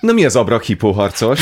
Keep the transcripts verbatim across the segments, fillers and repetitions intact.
Na mi az Abrak-Hipó harcos?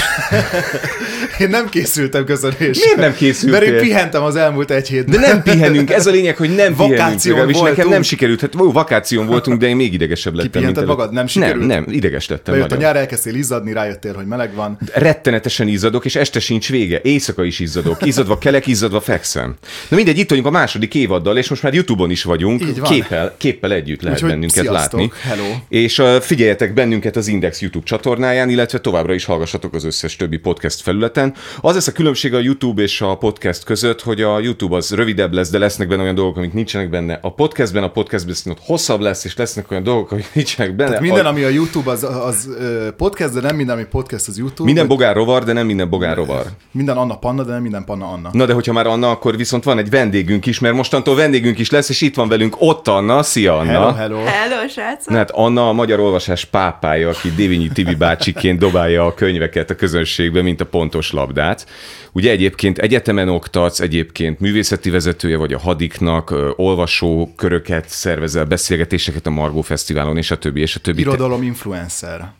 Én nem készültem köszönésre. Miért nem készültél? Mert én pihentem az elmúlt egy hétben. De nem pihenünk, ez a lényeg, hogy nem Vakáción pihenünk. És nekem nem sikerült, hát ó, vakáción voltunk, de én még idegesebb lettem. Kipihented magad? Nem sikerült? Nem, nem, ideges lettem. Bejött a nyár, elkezdtél izzadni, rájöttél, hogy meleg van. Rettenetesen izzadok, és este sincs vége. Éjszaka is izzadok. Izzadva kelek, izzadva fekszem. Na mindegy, itt vagyunk a második évaddal, és most már YouTube-on is vagyunk. Képpel, képpel együtt lehet Úgyhogy bennünket sziasztok, látni. Hello. És uh, figyeljetek bennünket az Index YouTube csatornáján, illetve továbbra is hallgassatok az összes többi podcast felületen. Az lesz a különbség a YouTube és a podcast között, hogy a YouTube az rövidebb lesz, de lesznek benne olyan dolgok, amik nincsenek benne. A podcastben a podcastben hosszabb lesz, és lesznek olyan dolgok, amik nincsenek benne. Tehát minden, a... ami a YouTube, az, az podcast, de nem minden, ami podcast, az YouTube. Minden vagy... bogár rovar, de nem minden bogár rovar. Minden Anna Panna, de nem minden Panna Anna. Na de hogyha már Anna, akkor viszont van egy vendégünk is, mert mostantól vendégünk is lesz, és itt van velünk ott Anna. Szia, Anna! Hello, hello! Hello, srácok! Na hát Anna a magyar olvasás pápája, aki Dévényi Tibi bácsiként dobálja a könyveket a közönségbe, mint a pontos labdát. Ugye egyébként egyetemen oktatsz, egyébként művészeti vezetője vagy a Hadiknak, olvasóköröket szervezel, beszélgetéseket a Margó Fesztiválon, és a többi, és a többi. Irodalom influencer.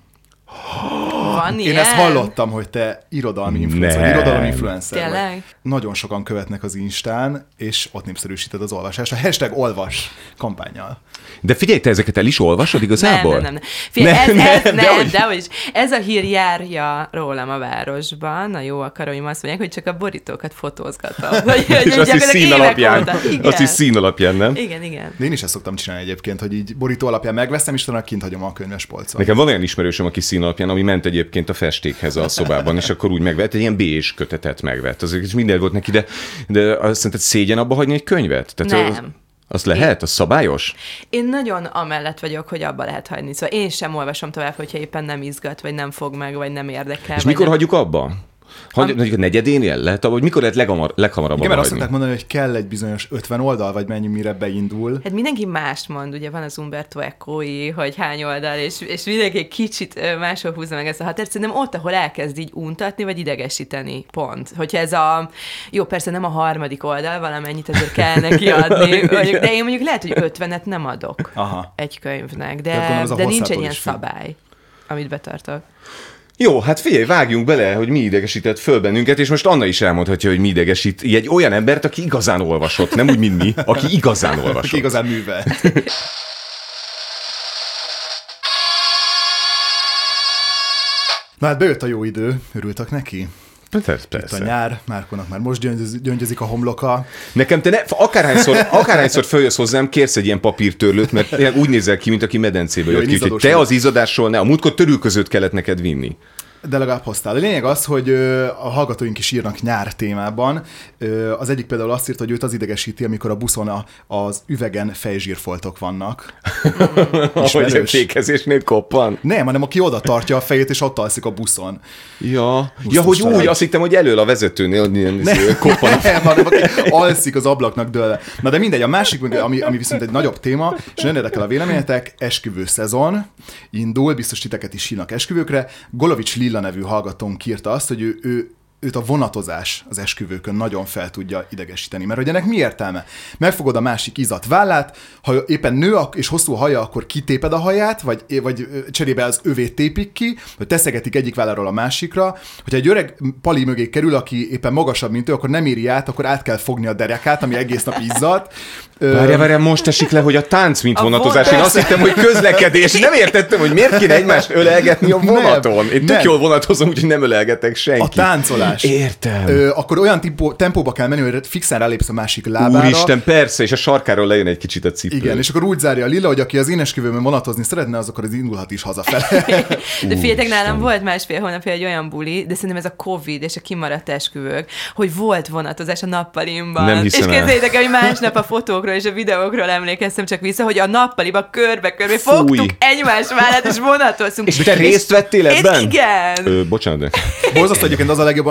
Van Én ilyen? ezt hallottam, hogy te irodalmi influencer, vagy irodalom influencer Tényleg? vagy. Nagyon sokan követnek az Instán, és ott népszerűsíted az olvasást. A hashtag olvas kampánnyal. De figyelj, te ezeket el is olvasod igazából? Nem, nem, nem. Figyelj, ez, nem, ez, nem, nem, dehogy. de hogy ez a hír járja rólam a városban, a jó akaróim azt mondják, hogy csak a borítókat fotózgatom. Hogy, hogy és azt is szín alapján. Azt is szín alapján, nem? Igen, igen. De én is ezt szoktam csinálni egyébként, hogy így borító alapján megveszem, és utána kint hagyom a könyves polcon. Nekem van olyan ismerősöm, aki szín alapján, ami ment egyébként a festékhez a szobában, és akkor úgy megvett, egy ilyen bézs kötetet megvett. Azért is minden volt neki, de, de azt szerinted szégyen abba hagyni egy könyvet? Tehát Nem. Az, az lehet? Az szabályos? Én nagyon amellett vagyok, hogy abba lehet hagyni. Szóval én sem olvasom tovább, hogyha éppen nem izgat, vagy nem fog meg, vagy nem érdekel. És mikor nem... hagyjuk abba? Hagy, Am... a negyedénél lehet, vagy mikor lehet leghamar, leghamarabb Igen, mert azt hagyni? szokták mondani, hogy kell egy bizonyos ötven oldal, vagy mennyi, mire beindul. Hát mindenki mást mond, ugye van az Umberto Eco-i, hogy hány oldal, és, és mindenki egy kicsit máshol húzza meg ezt a határt. Szerintem ott, ahol elkezd így untatni, vagy idegesíteni, pont. Hogyha ez a, jó, persze nem a harmadik oldal, valamennyit azért kell neki adni, de én mondjuk lehet, hogy ötvenet nem adok Aha. egy könyvnek, de, gondolom, de nincs egy ilyen függ. szabály, amit betartok. Jó, hát figyelj, vágjunk bele, hogy mi idegesített föl bennünket, és most Anna is elmondhatja, hogy mi idegesít egy olyan embert, aki igazán olvasott, nem úgy, mint mi, aki igazán olvasott. Aki igazán művel. Na hát bejött a jó idő, örültek neki? Persze, persze. Itt a nyár, Márkónak már most gyöngyöz, gyöngyözik a homloka. Nekem te ne, akárhányszor, akárhányszor följössz hozzám, kérsz egy ilyen papírtörlőt, mert úgy nézel ki, mint aki medencébe jött ki, úgyhogy te az izzadásról ne, a múltkor törülközőt kellett neked vinni. De legalább hoztál. A lényeg az, hogy a hallgatóink is írnak nyár témában. Az egyik például azt írta, hogy őt az idegesíti, amikor a buszon a, az üvegen fejzsírfoltok vannak. Ahogy a fékezésnél koppan. Nem, hanem aki oda tartja a fejét, és ott alszik a buszon. Ja, ja hogy úgy, azt hittem, hogy elől a vezetőnél ilyen koppan. Nem, hanem aki alszik az ablaknak dőlve. Na de mindegy, a másik, ami, ami viszont egy nagyobb téma, és nagyon érdekel a véleményetek, esküvő szezon indul, biztos titeket is hívnak esküvőkre. Golovics Lilla nevű hallgatónk írta azt, hogy ő, ő őt a vonatozás az esküvőkön nagyon fel tudja idegesíteni. Mert hogy ennek mi értelme? Megfogod a másik izat vállát, ha éppen nő és hosszú haja, akkor kitéped a haját, vagy, vagy cserébe az övét tépik ki, vagy teszegetik egyik válláról a másikra. Hogyha egy öreg pali mögé kerül, aki éppen magasabb, mint ő, akkor nem éri át, akkor át kell fogni a derekát, ami egész nap izzadt. Várjál, várjál, most esik le, hogy a tánc, mint A vonatozás. vonat. Én azt hittem, hogy közlekedés. Nem értettem, hogy miért kéne egymást ölelgetni a vonaton. Én tök nem. jól vonatozom, úgyhogy nem ölelgetek senkit. A táncolás. Értem. Ö, akkor olyan tempó, tempóba kell menni, hogy fixen rálépsz a másik lábára. Úristen, persze, és a sarkáról lejön egy kicsit a cipő. Igen, és akkor úgy zárja a Lilla, hogy aki az én esküvőmön vonatozni szeretne, az akkor az indulhat is hazafele. De figyeljetek, nálam volt másfél hónapja egy olyan buli, de szerintem ez a Covid és a kimaradt esküvők, hogy volt vonatozás a nappalimban. Nem hiszem és el. képzeljétek el, hogy másnap a fotókról és a videókról emlékeztem csak vissza, hogy a nappaliba körbe-körbe Fúj. fogtuk egymás vállát, és vonatoztunk. És te részt vettél ebben? És igen. Ö, bocsánat, de... Borzasztó egyébként az a legjobb, amikor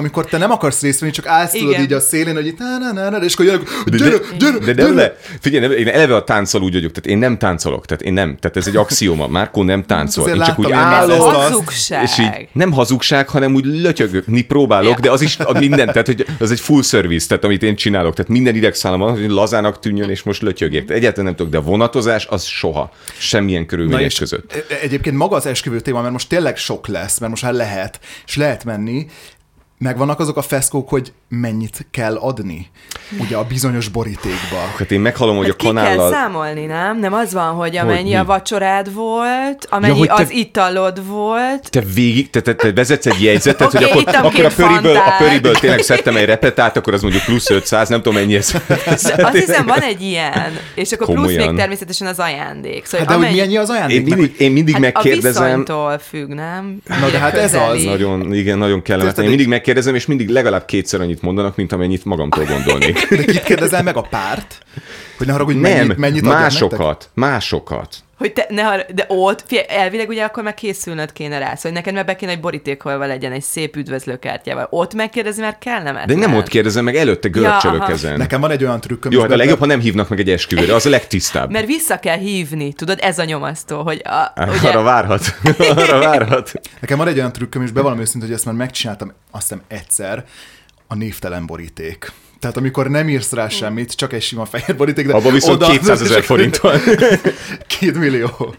amikor te nem akarsz részt venni, csak állsz Igen. tudod így a szélén, hogy itt na, na, na, na, és akkor jönnek, gyere, gyere, De gyere. nem le, figyelj, nem, én eleve a tánccal úgy vagyok, tehát én nem táncolok, tehát én nem, tehát ez egy axióma, Márkó nem táncol, Azért én csak úgy láttam én már állok, ezt azt. Hazugság. és így nem hazugság, hanem úgy lötyögni próbálok, Ja. de az is a minden, tehát hogy az egy full service, tehát amit én csinálok, tehát minden idegszálam van, hogy lazának tűnjön, és most lötyögjek. Tehát egyáltalán nem tudok, de a vonatozás az soha, semmilyen körülmények között. e- egyébként maga az esküvő téma, mert most tényleg sok lesz, mert most már lehet, és lehet menni, megvannak azok a feszkók, hogy mennyit kell adni, ugye a bizonyos borítékba. Hát én meghalom, hogy Hát a ki kell kanállal... számolni, nem? Nem az van, hogy amennyi mi? a vacsorád volt, amennyi hogy te- az italod volt. Te végig, te, te, te vezetsz egy jegyzetet, Oké, hogy akkor, ittam akkor a két pöriből, a fantát. pöriből tényleg szedtem egy repetát, akkor az mondjuk plusz ötszáz, nem tudom mennyi ez. De azt hiszem, van egy ilyen, és akkor plusz Komolyan. még természetesen az ajándék. Szóval Hát de hogy mennyi az Én ajándék? mindig, én mindig hát megkérdezem, a viszonytól függ, nem? Na, de hát ez az. nagyon, igen, nagyon kellemetlen. Érted, Én mindig megkérdezem, és mindig legalább kétszer annyit mondanak, mint amennyit magamtól gondolnék. De kit kérdezel meg a párt? Hogy ne haragudj, Nem, mennyit, mennyit adjak nektek? másokat, másokat. Hogy te, ne, har- de ott, figyelj, elvileg ugye akkor már készülnöd kéne rá, szóval neked már be kéne egy borítékolva legyen, egy szép üdvözlőkártyával. Ott megkérdezni, mert kellemetlen. De nem ott kérdezem meg, előtte görcsölök aha. ezen. Nekem van egy olyan trükköm. Jó, is hát a benne- legjobb, ha nem hívnak meg egy esküvőre, az a legtisztább. Mert vissza kell hívni, tudod, ez a nyomasztó, hogy a, ugye, Arra várhat. Arra várhat. Nekem van egy olyan trükköm, és bevallom őszintén, hogy ezt már megcsináltam azt hiszem egyszer, a névtelen boríték. Tehát amikor nem írsz rá semmit, csak egy sima fehér boríték, de Abban viszont oda- kétszázezer forint van. Két millió.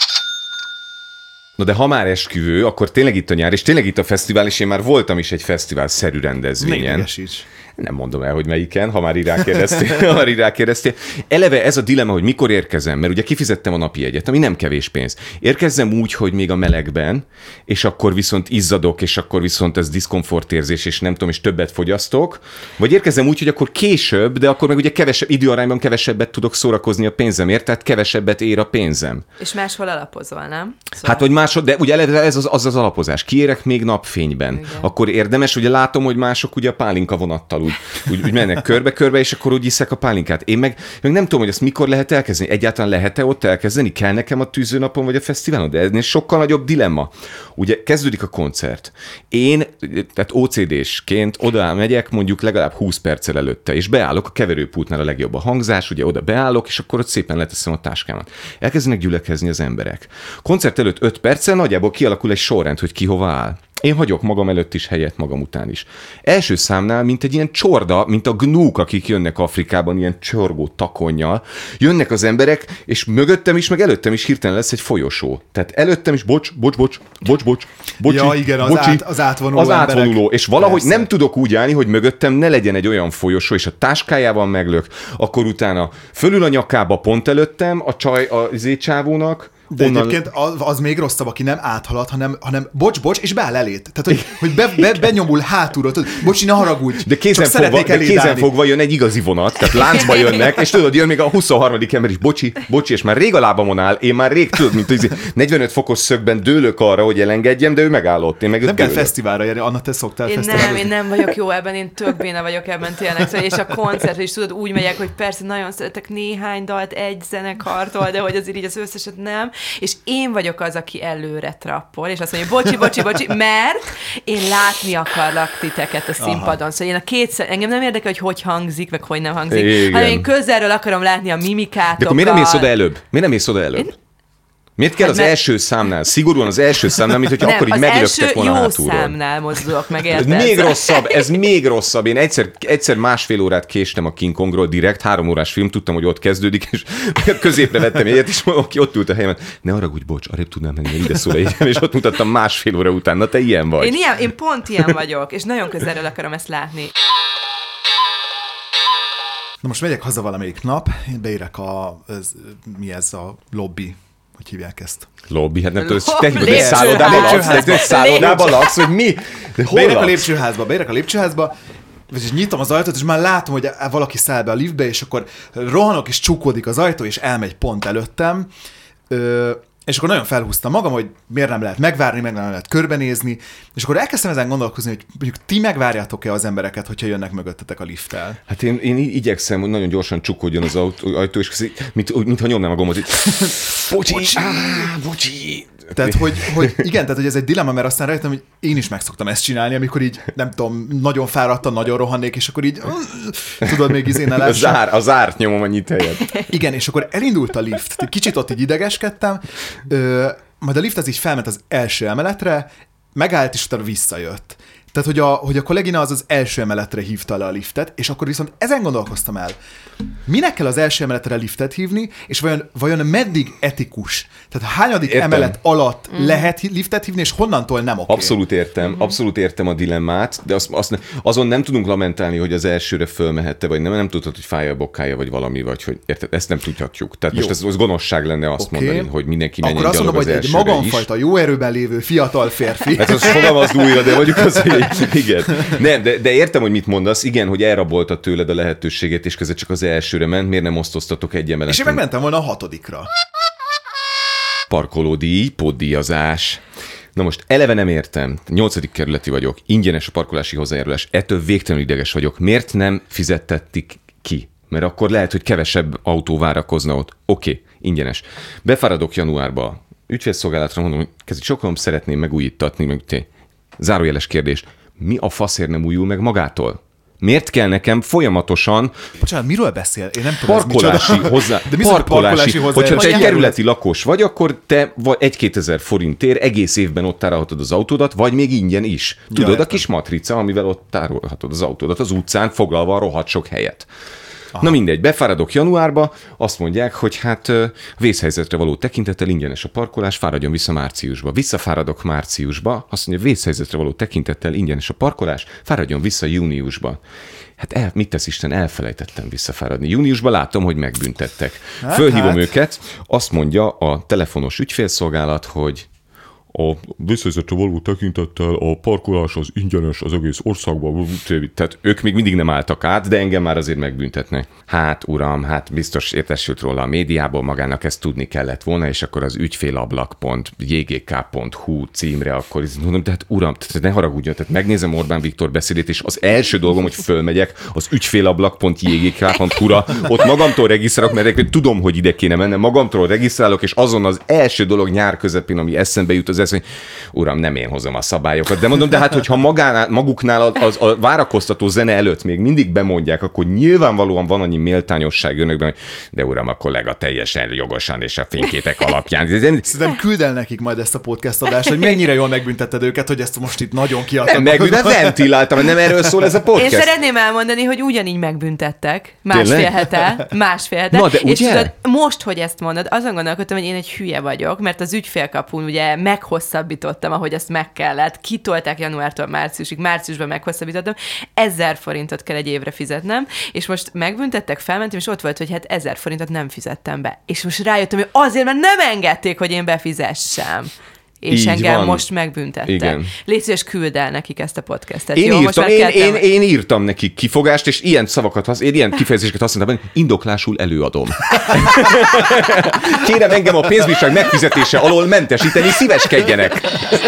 Na de ha már esküvő, akkor tényleg itt a nyár, és tényleg itt a fesztivál, és én már voltam is egy fesztivál-szerű rendezvényen. Négyesíts. Nem mondom el, hogy melyiken, ha már így rákérdeztél. ha már így rákérdeztél. Eleve ez a dilemma, hogy mikor érkezem, mert ugye kifizettem a napi jegyet, ami nem kevés pénz. Érkezzem úgy, hogy még a melegben, és akkor viszont izzadok, és akkor viszont ez diszkomfortérzés, és nem tudom, és többet fogyasztok. Vagy érkezzem úgy, hogy akkor később, de akkor meg ugye kevesebb, időarányban kevesebbet tudok szórakozni a pénzemért, tehát kevesebbet ér a pénzem. és máshol alapozol, nem? Szóval, Hát vagy másod, de ugye eleve ez az, az az alapozás. Kiérek még napfényben. Igen. Akkor érdemes, ugye látom, hogy mások ugye a pálinka vonattal úgy, úgy, úgy mennek körbe-körbe, és akkor úgy iszek a pálinkát. Én meg, meg nem tudom, hogy ezt mikor lehet elkezdeni. Egyáltalán lehet-e ott elkezdeni? Kell nekem a tűzőnapon vagy a fesztiválon? De ez sokkal nagyobb dilemma. Ugye kezdődik a koncert. Én, tehát ó cé désként oda megyek mondjuk legalább húsz perccel előtte, és beállok a keverőpultnál, a legjobb a hangzás, ugye oda beállok, és akkor ott szépen leteszem a táskámat. Elkezdenek gyülekezni az emberek. Koncert előtt öt perccel nagyjából kialakul egy sorrend, hogy ki hova áll. Én hagyok magam előtt is helyet, magam után is. Első számnál, mint egy ilyen csorda, mint a gnúk, akik jönnek Afrikában ilyen csorgó takonnyal, jönnek az emberek, és mögöttem is, meg előttem is hirtelen lesz egy folyosó. Tehát előttem is, bocs, bocs, bocs, bocs, bocs, bocsi, Ja, igen, az bocsi, át- az átvonuló Az emberek. átvonuló, és valahogy Persze. nem tudok úgy állni, hogy mögöttem ne legyen egy olyan folyosó, és a táskájával meglök, akkor utána fölül a nyakába pont előttem a csaj a zécsávónak, De onnan... egyébként az, az még rosszabb, aki nem áthalad, hanem, hanem bocs, bocs, és beáll elét. Tehát, hogy, hogy be, be, benyomul hátulról, tudod, bocsi, ne haragudj, De kézen, csak fogva, szeretnék de eléd kézen állni. fogva jön egy igazi vonat, tehát láncba jönnek, és tudod, jön még a huszonharmadik ember is, bocsi, bocsi, és már rég a lábamon áll, én már rég tudod, mint hogy negyvenöt fokos szögben dőlök arra, hogy elengedjem, de ő megállott, én meg Nem kell dőlök. fesztiválra járni, Anna, te szoktál Én nem, fesztiválra. én nem vagyok jó ebben, én tök béna vagyok ebben tényleg, szóval, és a koncertre is tudod, úgy megyek, hogy persze nagyon szeretek néhány dalt egy zenekartól, de hogy azért így az összeset nem, és én vagyok az, aki előre trappol, és azt mondja, bocsi, bocsi, bocsi, mert én látni akarlak titeket a színpadon, szóval én a kétszer, engem nem érdekel, hogy hogy hangzik, meg hogy nem hangzik, Igen. hanem én közelről akarom látni a mimikátokat. De akkor miért nem mész oda előbb? Miért nem mész oda előbb? Én- Miért kell Hát az mert- első számnál, szigorúan az első számnál, mint hogy nem, akkor így az meglöktek első volna jó hátulról. számnál mozdulok meg, Ez érted? még rosszabb, ez még rosszabb. Én egyszer, egyszer másfél órát késtem a King Kongról direkt, három órás film, tudtam, hogy ott kezdődik, és középre vettem egyet, és aki ott ült a helyemen, ne haragudj, bocs, arrébb tudnám menni, mert ide szól egy, és ott mutattam másfél óra után, na te ilyen vagy. Én, ilyen, én pont ilyen vagyok, és nagyon közelről akarom ezt látni. Na most megyek haza valamelyik nap, én beírek a, ez, mi ez a lobby, hogy hívják ezt. Lobby, hát nem tudom, Lobby. te hívod, egy Lépcsőház. szállodában laksz, Lépcsőházba. egy szállodában laksz, vagy mi? De hol Beérek a laksz? lépcsőházba, beérek a lépcsőházba, és nyitom az ajtót, és már látom, hogy valaki száll be a liftbe, és akkor rohanok, és csukódik az ajtó, és elmegy pont előttem, Ö, És akkor nagyon felhúztam magam, hogy miért nem lehet megvárni, meg nem lehet körbenézni, és akkor elkezdtem ezen gondolkozni, hogy mondjuk ti megvárjátok-e az embereket, hogyha jönnek mögöttetek a lifttel? Hát én, én igyekszem, hogy nagyon gyorsan csukódjon az autó, ajtó, és mint, mintha nyomnám a gombot, hogy bocsi, bocsi. Á, bocsi. Tehát, hogy, hogy igen, tehát, hogy ez egy dilemma, mert aztán rájöttem, hogy én is meg szoktam ezt csinálni, amikor így, nem tudom, nagyon fáradtan, nagyon rohannék, és akkor így, tudod, még izé ne lássam. A, zár, a zárt nyomom annyit helyet. Igen, és akkor elindult a lift. Kicsit ott így idegeskedtem, ö, majd a lift az így felment az első emeletre, megállt, és utána visszajött. Tehát, hogy a, hogy a kollégina az az első emeletre hívta le a liftet, és akkor viszont ezen gondolkoztam el, minek kell az első emeletre liftet hívni, és vajon, vajon meddig etikus? Tehát hányadik Értem. emelet alatt mm. lehet liftet hívni, és honnantól nem oké? Abszolút értem, mm. abszolút értem a dilemmát, de azt, azt, azon nem tudunk lamentálni, hogy az elsőre fölmehette, vagy nem, nem tudod, hogy fáj a bokája, vagy valami, vagy hogy érted, ezt nem tudhatjuk. Tehát jó. Most ez, az gonoszság lenne azt okay. mondani, hogy mindenki menjen akkor gyalog az elsőre is. Akkor azt mondom, hogy egy magamfajta jó erőben lévő fiatal férfi. Hát az fogalmazd újra, de mondjuk az, hogy igen. Nem, de, de értem, hogy mit mondasz. Igen, hogy elrabolta tőled a lehetőséget, és közben csak az elsőre ment. Miért nem osztoztatok egy emeletet? És én megmentem volna a hatodikra. Parkolódíj, pótdíjazás. Na most eleve nem értem. Nyolcadik kerületi vagyok. Ingyenes a parkolási hozzájárulás. Ettől végtelenül ideges vagyok. Miért nem fizettetik ki? Mert akkor lehet, hogy kevesebb autó várakozna ott. Oké, okay, ingyenes. Befáradok januárba. Ügyfélszolgálatra mondom, hogy kezdjük, sokan szeretném megújítatni. Meg... Zárójeles kérdés. Mi a faszért nem újul meg magától? Miért kell nekem folyamatosan... Bocsánat, miről beszél? Én nem tudom, parkolási hozzá... De parkolási, parkolási hozzá... Hogyha te egy kerületi lakos vagy, akkor te egy-kétezer forintért egész évben ott tárolhatod az autódat, vagy még ingyen is. Tudod, ja, a kis matrica, amivel ott tárolhatod az autódat az utcán, foglalva a rohadt sok helyet. Aha. Na mindegy, befáradok januárba, azt mondják, hogy hát vészhelyzetre való tekintettel ingyenes a parkolás, fáradjon vissza márciusba. Visszafáradok márciusba, azt mondja, vészhelyzetre való tekintettel ingyenes a parkolás, fáradjon vissza júniusba. Hát el, mit tesz Isten, elfelejtettem visszafáradni. Júniusban látom, hogy megbüntettek. Hát, Fölhívom hát. őket, azt mondja a telefonos ügyfélszolgálat, hogy a vészhelyzetre való tekintettel a parkolás az ingyenes az egész országban. Tehát ők még mindig nem álltak át, de engem már azért megbüntetnek. Hát uram, hát biztos értesült róla a médiából, magának ezt tudni kellett volna, és akkor az ügyfélablak pont j g k pont h u címre akkor mondom, tehát uram, tehát ne haragudjon, tehát megnézem Orbán Viktor beszédét, és az első dolgom, hogy fölmegyek az ügyfélablak pont j g k pont h u-ra, ott magamtól regisztrálok, mert tudom, hogy ide kéne mennem, magamtól regisztrálok, és azon az első dolog nyár közepén, ami eszembe jut, az hogy uram, nem én hozom a szabályokat, de mondom, de hát, hogyha magánál, maguknál az, a várakoztató zene előtt még mindig bemondják, akkor nyilvánvalóan van annyi méltányosság önökben, hogy de uram, a kollega teljesen jogosan és a fényképek alapján. Szerintem küld el nekik majd ezt a podcast adást, hogy mennyire jól megbüntetted őket, hogy ezt most itt nagyon kiadtam. Nem megbüntet, ventiláltam, nem erről szól ez a podcast. Én szeretném elmondani, hogy ugyanígy megbüntettek másfél hete, másfél hete. Na, de és tudod, most, hogy ezt mondod, azon gondolkodtam, hogy én egy hülye vagyok, mert az ügyfélkapun ugye meghosszabbítottam, ahogy ezt meg kellett. Kitolták januártól márciusig, márciusban meghosszabbítottam. Ezer forintot kell egy évre fizetnem, és most megbüntettek, felmentem, és ott volt, hogy hát ezer forintot nem fizettem be. És most rájöttem, hogy azért, mert nem engedték, hogy én befizessem. És így engem van. Most megbüntettek. Igen. Légy szíves, küld el nekik ezt a podcastet. Én, jó, írtam, most én, én, én írtam nekik kifogást, és ilyen szavakat használtam, ilyen kifejezéseket használtam, hogy indoklásul előadom. Kérem engem a pénzbírság megfizetése alól mentesíteni, szíveskedjenek.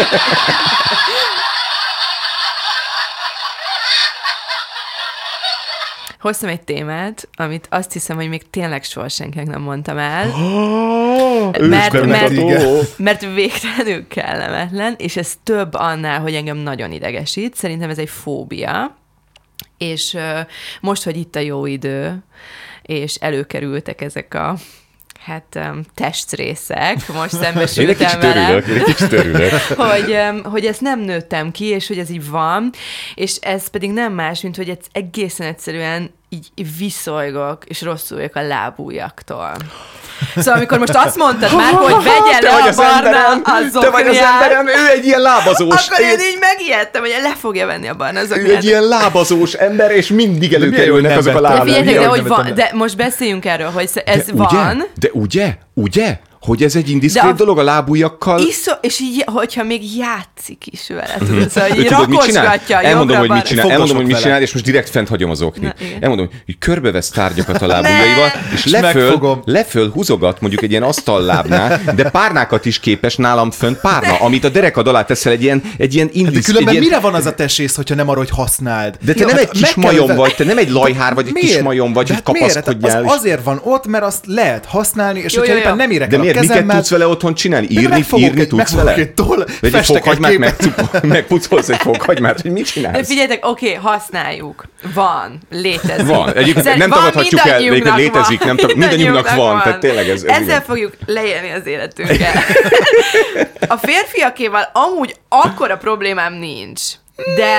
Hoztam egy témát, amit azt hiszem, hogy még tényleg soha senkinek nem mondtam el, oh, mert, mert, mert végtelenül kellemetlen, és ez több annál, hogy engem nagyon idegesít. Szerintem ez egy fóbia, és uh, most, hogy itt a jó idő, és előkerültek ezek a hát um, testrészek, most szembesültem vele, hogy, um, hogy ezt nem nőttem ki, és hogy ez így van, és ez pedig nem más, mint hogy ez egészen egyszerűen így viszolygok, és rosszul vagyok a lábújaktól. Szóval amikor most azt mondtad már, hogy vegye le a barna a zokniát. Te vagy az emberem, ő egy ilyen lábazós. Akkor én így megijedtem, hogy le fogja venni a barna zokniát. Ő egy ilyen lábazós ember, és mindig előkerülnek azok a lábak. De, de, hogy van, de most beszéljünk erről, hogy ez de van. Ugye? De ugye? Ugye? Hogy ez egy indiszkrét a... dolog a lábujjakkal. Iszó, és így, hogyha még játszik is vele, tudod, szóval így tudod, mit csinál? Elmondom, hogy mit csinál, elmondom, hogy mit vele. csinál, és most direkt fent hagyom az oknit. Na, elmondom, hogy körbevesz tárgyakat a lábujjaival, és leföl, leföl húzogat mondjuk egy ilyen asztallábnál, de párnákat is képes nálam fönt párna, amit a derekad alá teszel egy ilyen, egy ilyen indisz... De különben ilyen... mire van az a tesész, hogyha nem arra, hogy használd? De te Jó, nem hát egy kis meg kell majom ve- vagy, te nem egy lajhár vagy, egy Miért? kis majom vagy, De hogy hát miért? Hát kapaszkodjál. az azért van ott, mert azt lehet használni, és Jó, hogyha jó, éppen jó. nem érek De el a miért? Miket kezemmel... tudsz vele otthon csinálni? De Írni, megfogok írni egy- tudsz megfogok vele? egy toll, Vagy egy festek egy fokhagymát, képet. megpucolsz egy fokhagymát, hogy mit De csinálsz? figyeljetek, oké, használjuk. Van, létezik. Van. Egyébként Szerint nem van, tagadhatjuk el, mindannyiunknak egyébként létezik, van. nem tag- mindannyiunknak van, tehát tényleg ez- ez Ezzel igen. fogjuk leélni az életünket. A férfiakéval amúgy akkora problémám nincs. De,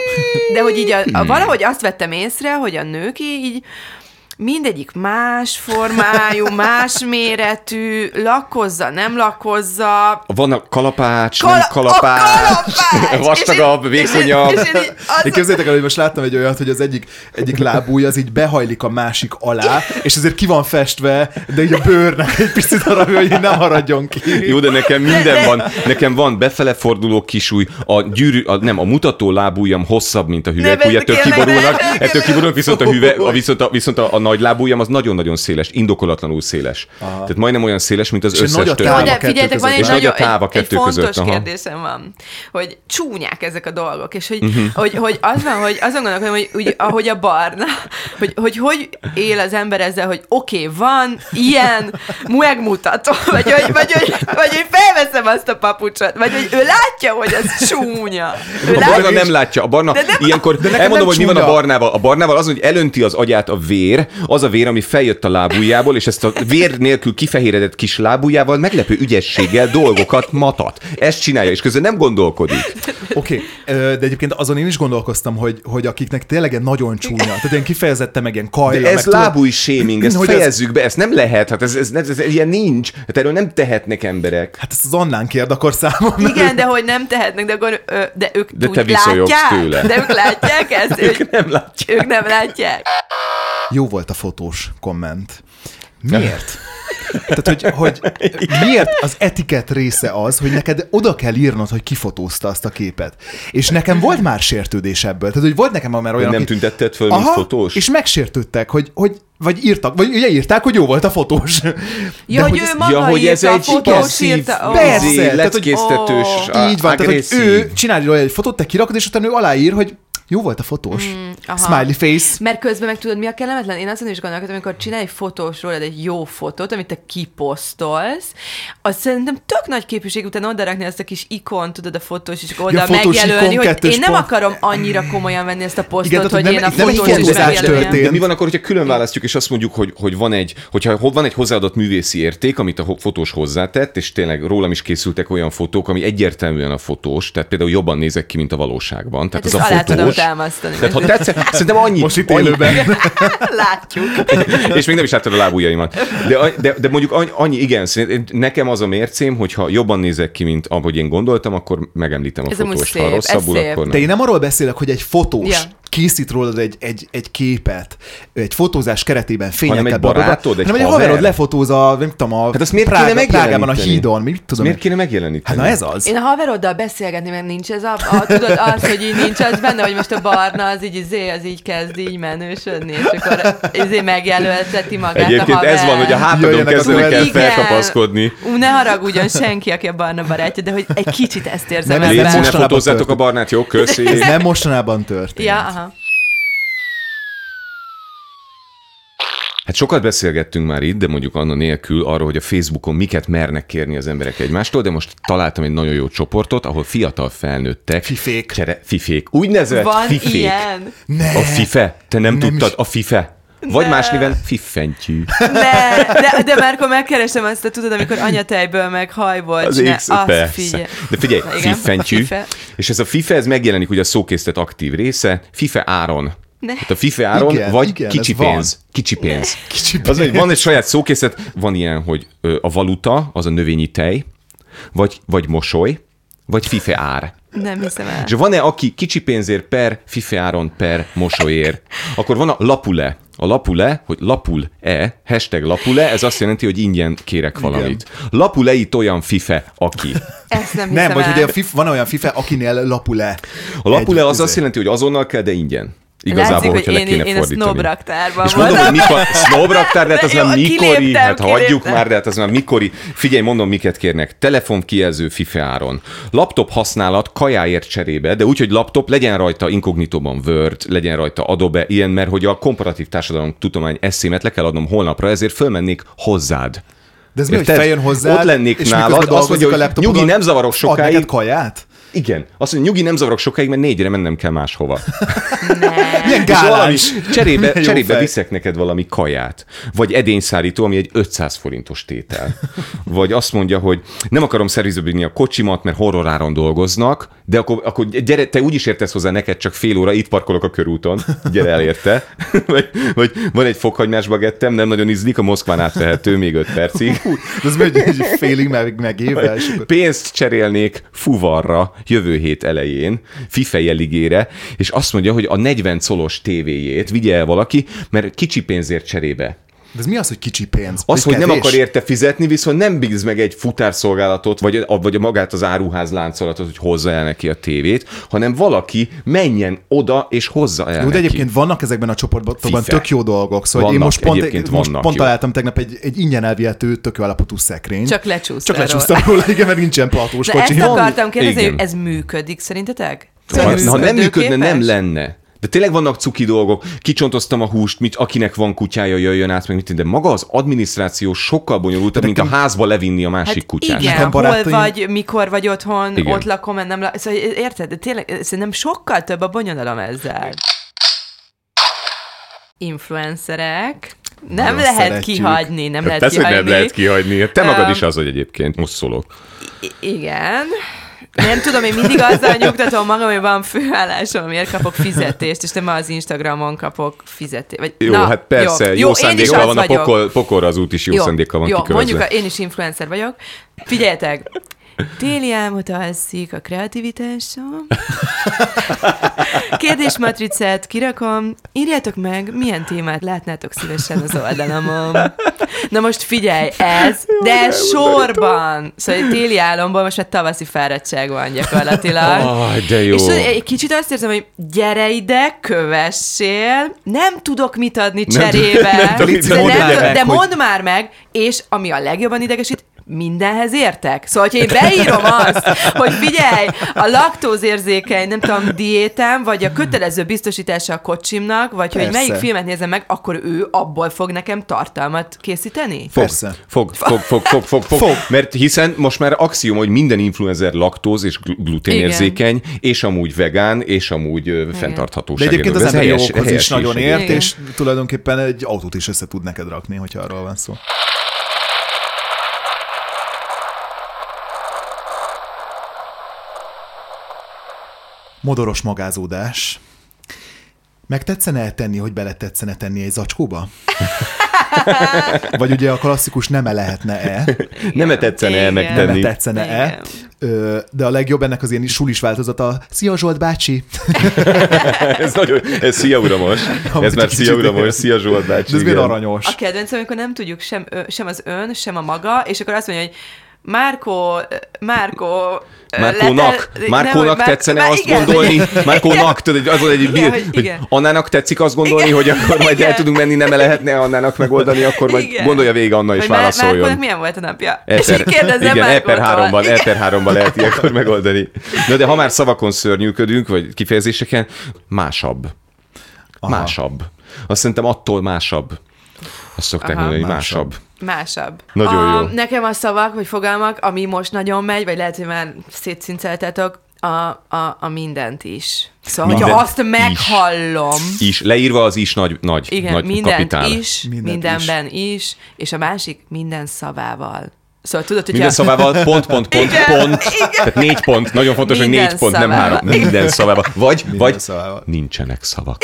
de hogy így a, a, valahogy azt vettem észre, hogy a nők így mindegyik más formájú, más méretű, lakkozza, nem lakkozza. Van a kalapács, Kala- nem kalapács, a kalapács! vastagabb, És így- vékonyabb. és így- és így az- Én képzeljétek el, hogy most láttam egy olyat, hogy az egyik, egyik lábúj az így behajlik a másik alá, és ezért ki van festve, de így a bőrnek egy picit arra, hogy így nem maradjon ki. Jó, de nekem minden van. Nekem van befele forduló kisúj, a gyűrű, a, nem, a mutató lábújam hosszabb, mint a hüvelykúj, Ne, ettől kérlek, kiborulnak, ne, ne, ettől ne. kiborulnak, viszont a, hüve, a, viszont a, viszont a, a nagy lábújam az nagyon-nagyon széles, indokolatlanul széles. Aha. Tehát majdnem olyan széles, mint az És összes nagy a többi. táv Jó, a de kettő figyeljetek, van egy, között. És nagyon, nagy a táv a egy, egy kettő fontos között, aha. kérdésem van, hogy csúnyák ezek a dolgok, és hogy, uh-huh. hogy, hogy az van, hogy azon gondolkodom, hogy úgy, ahogy a barna, hogy, hogy hogy él az ember ezzel, hogy oké, okay, van ilyen, megmutatom, vagy hogy, vagy, hogy, vagy hogy felveszem azt a papucsot, vagy hogy ő látja, hogy ez csúnya. Ő A barna látja, nem látja. A barna De nem- ilyenkor, nekem elmondom, nem hogy mi van a csúnya. barnával. A barnával az, hogy elönti az agyát a vér, az a vér, ami feljött a lábujjából, és ezt a vér nélkül kifehéredett kis lábujjával meglepő ügyességgel dolgokat matat. Ezt csinálja, és közben nem gondolkodik. Oké, okay. De egyébként azon én is gondolkoztam, hogy, hogy akiknek tényleg nagyon csúnya, tehát ilyen kifejezetten meg ilyen kajla. De ez meg tudod- lábúj shaming, ezt Hogy ez- fejezzük be, ezt nem lehet, hát ez, ez, ez, ez, ez ilyen nincs, hát erről nem tehetnek emberek. Hát ezt az Annán kérd akkor számomra. igen, de hogy nem tehetnek, de akkor ö, de ők De úgy te viszonyogsz látják, tőle. de ők látják ezt, Ők ők, nem látják. ők nem látják. Jó volt a fotós komment. Miért? Tehát, hogy, hogy miért az etikett része az, hogy neked oda kell írnod, hogy kifotózta azt a képet. És nekem volt már sértődés ebből. Tehát, hogy volt nekem már olyan, Nem aki- tüntetted föl, mint Aha, fotós? és megsértődtek, hogy, hogy vagy írtak, vagy ugye írták, hogy jó volt a fotós. Ja, hogy ő ez- maga Ja, hogy ez írta, a egy fotós passzív, írta. Ó. Persze, izé, tehát, hogy- leckésztetős, Ó. Így van, tehát, hogy agresszív. ő csinálj róla egy fotót, te kirakod, és utána ő aláír, hogy jó volt a fotós. Mm, aha. Smiley face. Mert közben meg tudod, mi a kellemetlen? Én azon is gondolkodom, amikor csinálj egy fotós rólad egy jó fotót, amit te kiposztolsz, az szerintem tök nagy képűség utána odarakni azt a kis ikon, tudod, a fotós, és oda Ja, fotós megjelölni, ikon, hogy kettős én nem pont. akarom annyira komolyan venni ezt a posztot, Igen, tehát, hogy nem- én a nem egy fotós is fotózás megjelöljem. történt. De mi van akkor, hogyha külön választjuk, és azt mondjuk, hogy, hogy van egy, hogyha van egy hozzáadott művészi érték, amit a ho- fotós hozzátett, és tényleg rólam is készültek olyan fotók, ami egyértelműen a fotós, tehát például jobban nézek ki, mint a valóságban. Tehát Hát az ezt a alá tudom fotós. támasztani. Tehát ha tetszett, szerintem annyi. Most itt annyi- élőben. Látjuk. és még nem is láttad a lábujjaimat. De, de, de mondjuk annyi, annyi igen, szerintem nekem az a mércém, hogyha jobban nézek ki, mint ahogy én gondoltam, akkor megemlítem a Ez amúgy fotóst. szép, Ha ez rosszabbul, szép. akkor De nem. én nem arról beszélek, hogy egy fotós Ja. készít rólad egy, egy, egy képet, egy fotózás keretében fényekkel, Hanem egy bla, bla, bla, barátod, egy hanem egy haver. haverod lefotóz a, nem tudom, a Hát azt miért Prága, kéne Prágában a megjeleníteni? hídon, mit Ezt tudom. miért én. kéne megjeleníteni? Hát na ez az. Én a haveroddal beszélgetni, mert nincs ez a, a tudod, az, hogy így nincs az benne, hogy most a barna az így, izé, az így kezd így menősödni, és akkor izé megjelölteti magát Egyébként a haver. ez van, hogy a hátadon Jöjjenek a kezdenek el következők. Igen. felkapaszkodni. Ú, ne haragudjon senki, aki a barna barátja, de hogy egy kicsit ezt érzem Nem, ez Légy ebben. színe, mostanában fotózzátok a történt. barnát, jó? Köszi. Ez nem mostanában történt. Ja, aha. Hát sokat beszélgettünk már itt, de mondjuk Anna nélkül arról, hogy a Facebookon miket mernek kérni az emberek egymástól, de most találtam egy nagyon jó csoportot, ahol fiatal felnőttek. Fifék. Csere, fifék. Úgynevezett Van fifék. ilyen? Ne. A fife. Te nem, Nem tudtad? is. A fife. Vagy Ne. más néven fiffentyű. Ne, de, de már akkor megkeresem azt, a, tudod, amikor anyatejből meg haj volt. Az ne, X, azt persze. figyelj. De figyelj, Na igen, fiffentyű. a fife. És ez a fife, ez megjelenik ugye a szókészlet aktív része, fife áron. Ne. Hát a fife áron, Igen, vagy igen, kicsi ez van. pénz. Kicsi pénz. Kicsi Az, hogy van egy saját szókészlet, van ilyen, hogy ö, a valuta, az a növényi tej, vagy, vagy mosoly, vagy fife ár. Nem hiszem el. És van-e, aki kicsi pénzért per, fife áron per mosolyér? Akkor van a lapule. A lapule, hogy lapul-e, hashtag lapule, ez azt jelenti, hogy ingyen kérek valamit. Lapule itt olyan fife, aki. Ezt nem hiszem Nem, vagy el. hogy a fif, van olyan fife, akinél lapule. A lapule Egy- az azt jelenti, hogy azonnal kell, de ingyen. Igazából, Látszik, hogyha hogy le én, kéne én a fordítani. snob raktárban És mondom, hogy mikor, snob raktár, de hát az De már jó, mikori, kiléptem, hát hagyjuk kiléptem. már, de hát az már mikori. Figyelj, mondom, miket kérnek. Telefon kijelző fife áron. Laptop használat kajáért cserébe, de úgy, hogy laptop legyen rajta inkognitóban Word, legyen rajta Adobe, ilyen, mert hogy a komparatív társadalom tudomány eszémet le kell adnom holnapra, ezért fölmennék hozzád. De ez mi, hogy Érted? feljön hozzá, Ott lennék és nálad, miközben azt mondja, dolgozik a hogy laptopodon, nyugi, nem zavarok ad sokáig. neked kaját? Igen. Azt mondja, nyugi, nem zavarok sokáig, mert négyre mennem kell máshova. Milyen És valami gáláns. cserébe, Jó cserébe fej. viszek neked valami kaját. Vagy edényszárító, ami egy ötszáz forintos tétel. Vagy azt mondja, hogy nem akarom szervizbe vinni a kocsimat, mert horroráron dolgoznak, de akkor, akkor gyere, te úgy is értesz hozzá, neked csak fél óra, itt parkolok a körúton, gyere el érte. Vagy, vagy van egy fokhagymás bagettem, nem nagyon ízlik, a Moszkván átvehető még öt percig. Hú, de ez megy egy félig meg, meg évvel, és akkor... Pénzt cserélnék fuvarra jövő hét elején, fife jeligére, és azt mondja, hogy a negyven colos tévéjét vigye el valaki, mert kicsi pénzért cserébe. De ez mi az, hogy kicsi pénz? Az, Vagy hogy nem kevés? akar érte fizetni, viszont nem bíz meg egy futárszolgálatot, vagy, a, vagy a magát az áruház láncolatot, hogy hozza el neki a tévét, hanem valaki menjen oda, és hozza el Jó, de neki. egyébként vannak ezekben a csoportokban Fife. tök jó dolgok, szóval Vannak, én most pont, egyébként most vannak pont jó. találtam tegnap egy, egy ingyen elvihető, tök jó állapotú szekrényt. Csak lecsúsztál Csak lecsúsztam róla, igen, mert nincsen platós De kocsi. ezt akartam kérdezni, Igen. hogy ez működik szerintetek? Ha, ha nem működne, Működőképes? nem lenne. De tényleg vannak cuki dolgok, kicsontoztam a húst, mit, akinek van kutyája, jöjjön át, meg mit, de maga az adminisztráció sokkal bonyolultabb, mint a házba levinni a másik Hát kutyát. igen, Nekem hol barátaim- vagy, mikor vagy otthon, Igen. ott lakom, nem lakom. Szóval érted? De tényleg szerintem sokkal több a bonyodalom ezzel. Influencerek. Nem Nagyon lehet szeretjük. kihagyni, nem lehet Persze, hogy kihagyni. nem lehet kihagyni. Te magad Öm, is az, hogy egyébként most szólok. I- igen. Nem tudom, én mindig azzal nyugtatom magam, hogy van főállásom, amiért kapok fizetést, és nem az Instagramon kapok fizetést. Vagy, Jó, na, hát persze, jó, jó én is szándékkal az van, a vagyok. pokol, pokolra az út is jó, jó szándékkal van jó, kikölözve. mondjuk, én is influencer vagyok. Figyeljetek, téli álmot alszik a kreativitásom. Kérdésmatricát kirakom, írjátok meg, milyen témát látnátok szívesen az oldalamon. Na most figyelj, ez, de ez sorban. Szóval egy téli álomból most már tavaszi fáradtság van gyakorlatilag. Aj, de jó. És egy kicsit azt érzem, hogy gyere ide, kövessél, nem tudok mit adni cserébe, nem tudok mit de, adni. nem Mondd már tudok- meg, de hogy- mondd már meg, és ami a legjobban idegesít, mindenhez értek. Szóval, hogy én beírom azt, hogy figyelj, a laktózérzékeny, nem tudom, diétám, vagy a kötelező biztosítása a kocsimnak, vagy hogy Persze. melyik filmet nézem meg, akkor ő abból fog nekem tartalmat készíteni? Fog, Persze. Fog, fog, fog, fog, fog, fog, Fog. Mert hiszen most már axiom, hogy minden influencer laktóz és gl- gluténérzékeny, és amúgy vegán, és amúgy ö, fenntarthatóság. De egyébként az Ez emberi helyes- joghoz is helyes nagyon is, ért, igen. és tulajdonképpen egy autót is össze tud neked rakni, hogyha arról van szó. Modoros magázódás. Meg tetszene eltenni, hogy bele tetszene tenni egy zacskóba? Vagy ugye a klasszikus nem-e lehetne-e? Nem tetszene el Igen. megtenni. Nem tetszene-e? Igen. Ö, De a legjobb ennek az ilyen sulis változata. Szia Zsolt bácsi! Ez nagyon, ez szia uramos. Ez már szia uramos, szia Zsolt bácsi. De ez miért igen. aranyos? A kedvencem, amikor nem tudjuk sem, ö, sem az ön, sem a maga, és akkor azt mondja, hogy Márkó, Márkó... ö, Márkónak, letel- Márkónak nem, tetszene Már- azt igen, gondolni, hogy- Márkónak, tudod, az volt egy Igen, bír, hogy hogy igen. Annának tetszik azt gondolni, hogy akkor majd el Igen. tudunk menni, nem lehetne Annának megoldani, akkor majd Igen. gondolja végig Anna és Hogy Már- válaszoljon. Márkónak milyen volt a napja? És Eper, így kérdezzem igen, Márkótól. E per háromban, Igen. E per háromban lehet ilyenkor megoldani. Na de ha már szavakon szörnyűködünk, vagy kifejezéseken, másabb. Aha. Másabb. Azt szerintem attól másabb. Azt szokták Aha. mondani, hogy Másabb. másabb. Másabb. Nagyon a, jó. Nekem a szavak, vagy fogalmak, ami most nagyon megy, vagy lehet, hogy már szétszinceltetok, a, a, a mindent is. Szóval, Mindent hogyha azt is. meghallom, Is, leírva az is nagy, nagy, igen, nagy mindent kapitál. is, Mindent mindenben is. is, és a másik minden szavával. Szóval tudod, hogy Minden szavával, pont, pont, pont, Igen, pont. igen. Tehát négy pont, nagyon fontos, hogy Minden négy pont, nem szavával. három. Minden szavával. Vagy, Minden vagy szavával. nincsenek szavak.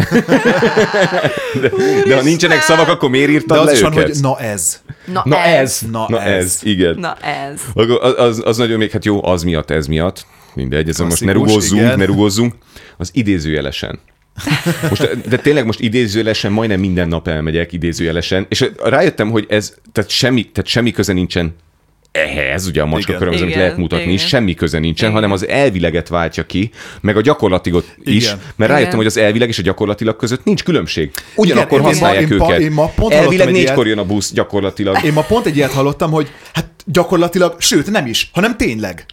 De, de ha nincsenek szavak, akkor miért De írtad az le is van, őket? hogy na ez. Na, Na ez, Na na ez. ez, igen. Na ez. Akkor Az, az, az nagyon még, hát jó, az miatt, ez miatt. mindegy, ezen most Klasszikus, ne rugózzunk, igen. ne rugózzunk, az idézőjelesen. Most, de tényleg most idézőjelesen majdnem minden nap elmegyek idézőjelesen, és rájöttem, hogy ez, tehát semmi, tehát semmi köze nincsen ehhez, ugye a macskakörömhöz, amit Igen, lehet mutatni is, igen. semmi köze nincsen, Igen. hanem az elvileget váltja ki, meg a gyakorlatigot is, Igen. mert rájöttem, Igen. hogy az elvileg és a gyakorlatilag között nincs különbség. Ugyanakkor Igen, én ma- használják én ma- őket. én ma pont Elvileg hallottam egy négykor ilyet. jön a busz, gyakorlatilag. Én ma pont egy ilyet hallottam, hogy hát gyakorlatilag, sőt nem is, hanem tényleg.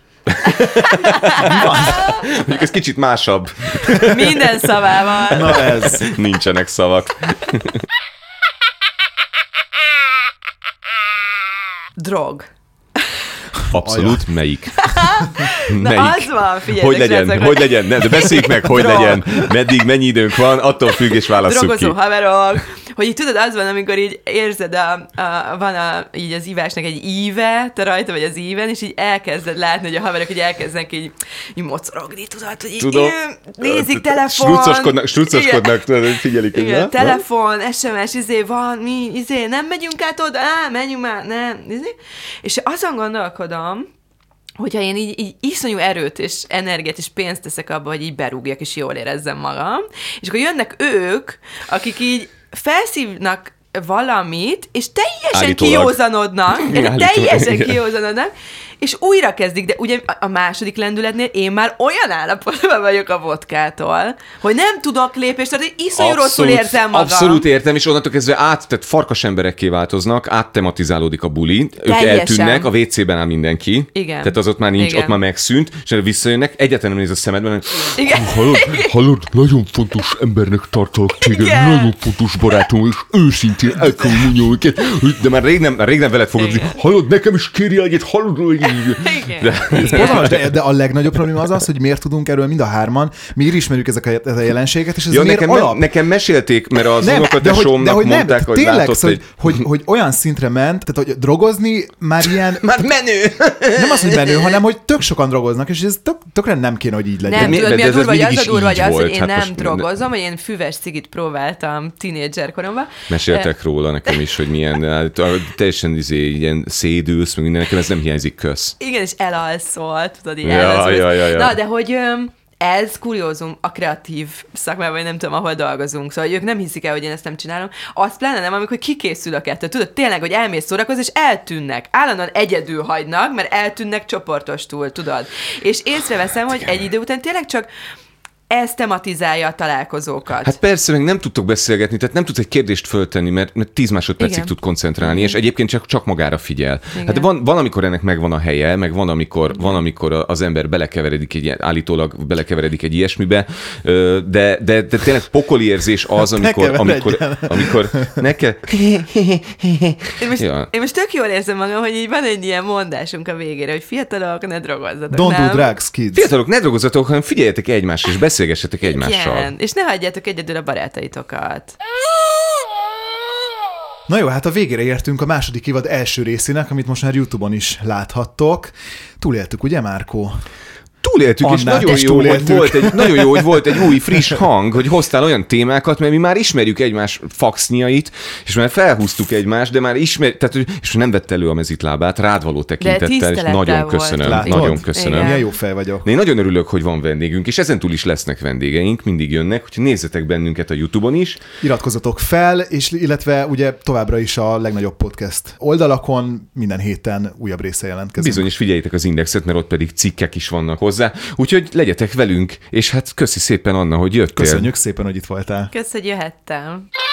Mondjuk ez kicsit másabb. Minden szavával. Na ez. Nincsenek szavak. Drog. Abszolút, melyik? Na az van, figyeljetek, Hogy legyen, srácok, hogy legyen, ne, de beszéljük meg, hogy Drog. legyen, meddig, mennyi időnk van, attól függ, és válasszuk ki. drogozó haverok, hogy így tudod, az van, amikor így érzed, a, a, van a, így az ivásnak egy íve, te rajta vagy az íven, és így elkezded látni, hogy a haverok így elkezdenek így, így mocorogni, tudod, hogy így Tudom. nézik telefon. Struccoskodnak, struccoskodnak, tudod, hogy figyelik. Igen, na? telefon, es em es, izé van, mi, izé, nem megyünk át oda, á, menjünk már, nem, izé. És azon gondolkodom, hogyha én így, így iszonyú erőt és energiát és pénzt teszek abba, hogy így berúgjak és jól érezzem magam, és akkor jönnek ők, akik így felszívnak valamit, és teljesen Állítólag. kijózanodnak, Állítólag, teljesen igen. kijózanodnak, és újra kezdik, de ugye a második lendületnél én már olyan állapotban vagyok a vodkától, hogy nem tudok lépést, tehát iszonyú rosszul érzem magam. Abszolút értem, és onnantól kezdve át, tehát farkas emberekké változnak, áttematizálódik a buli, ők Teljesen. eltűnnek, a vé cében áll mindenki. Igen. Tehát az ott már nincs, Igen. ott már megszűnt, és visszajönnek, egyáltalán nem néz a szemedben, hogy Igen. Hallod, hallod, nagyon fontos embernek tartalak téged, Igen. nagyon fontos barátom, és őszintén el kell mondjam őket, hogy de már rég nem, már rég nem veled foglalkozik. Igen. hallod, nekem is kérjél egyet, hallod, hogy Igen. Borzalmas, de, de a legnagyobb probléma az az, hogy miért tudunk erről mind a hárman, miért ismerjük ezeket a jelenségeket, és ez Ja, miért nekem, alap? nekem mesélték, mert az Nem, de hogy, de unokatesómnak hogy nem, mondták, de hogy tényleg, látott szóval, egy... hogy, hogy, hogy olyan szintre ment, tehát hogy drogozni már ilyen, Már menő! nem az, hogy menő, hanem hogy tök sokan drogoznak, és ez tök, tökre nem kéne, hogy így legyen. Nem, mi- tudod, de mi a ez durva, hogy mindig az a is durva, így hogy az, hogy volt. én Hát nem most drogozom, hogy én füves cigit próbáltam tínédzser koromban. Meséltek róla nekem is, hogy milyen, hát, teljesen izé, ilyen szédülsz, meg minden, nekem ez nem hiányzik, kösz. Igen, és elalszol, tudod, így Ja, elalszol. ja, ja, ja. Na, de hogy öm, ez kuriózum a kreatív szakmában, vagy nem tudom, ahol dolgozunk. Szóval ők nem hiszik el, hogy én ezt nem csinálom. Azt pláne nem, amikor kikészülök ettől. Tudod, tényleg, hogy elmész szórakozni, és eltűnnek. Állandóan egyedül hagynak, mert eltűnnek csoportostul, tudod. És észreveszem, hogy egy idő után tényleg csak ez tematizálja a találkozókat. Hát persze, meg nem tudtok beszélgetni, tehát nem tudsz egy kérdést föltenni, mert, mert tíz másodpercig Igen. tud koncentrálni, és egyébként csak, csak magára figyel. Igen. Hát van, van, amikor ennek megvan a helye, meg van, amikor, van, amikor az ember belekeveredik egy ilyen, állítólag belekeveredik egy ilyesmibe, ö, de, de, de tényleg pokoli érzés az, Ne amikor, amikor, keveredjen. amikor ne kell... Én most, Ja. én most tök jól érzem magam, hogy így van egy ilyen mondásunk a végére, hogy fiatalok, ne drogozzatok. Don't nem? do drugs, kids. Fiatalok, ne drogozzatok, hanem figyeljetek egymásra, és beszélgessetek egymással. Igen, és ne hagyjátok egyedül a barátaitokat. Na jó, hát a végére értünk a második évad első részének, amit most már YouTube-on is láthattok. Túléltük, ugye, Márkó? Túléltük, és Annál nagyon is jó, hogy túléltük. volt egy, nagyon jó, hogy volt egy új, friss hang, hogy hoztál olyan témákat, mert mi már ismerjük egymás faxnyait, és már felhúztuk egymást, de már ismer, tehát, hogy- és nem vett elő a mezitlábát, rád való tekintettel, és tisztelettel nagyon volt. köszönöm, Látod? nagyon köszönöm. Igen. Milyen jó fej vagyok. De én nagyon örülök, hogy van vendégünk, és ezen túl is lesznek vendégeink, mindig jönnek, úgyhogy nézzetek bennünket a YouTube-on is. Iratkozzatok fel, és illetve ugye továbbra is a legnagyobb podcast oldalakon minden héten újabb része jelentkezünk. Bizony, és figyeljétek az Indexet, mert ott pedig cikkek is vannak hozzá. Úgyhogy legyetek velünk, és hát köszi szépen, Anna, hogy jöttél. Köszönjük szépen, hogy itt voltál. Kösz, hogy jöhettem.